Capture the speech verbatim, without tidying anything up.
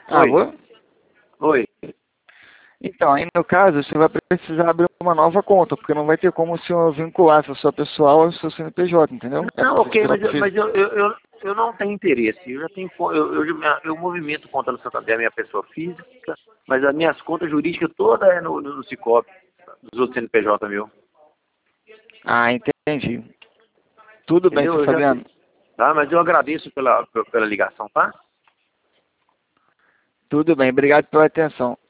Ah, Oi, vou? oi. Então, aí no caso, você vai precisar abrir uma nova conta, porque não vai ter como o senhor vincular essa sua pessoal ao seu C N P J, entendeu? É Não, porque ok, você não mas, eu, precisa. mas eu, eu, eu, eu não tenho interesse. Eu já tenho, co- eu, eu, já- eu movimento conta no Santander, a minha pessoa física, mas as minhas contas jurídicas todas é no, no, no Cicobi, dos outros C N P J meu. Ah, entendi. Tudo bem, Entendeu? seu Eu já Fabiano. tenho. Tá? Mas eu agradeço pela, pela ligação, tá? Tudo bem, obrigado pela atenção.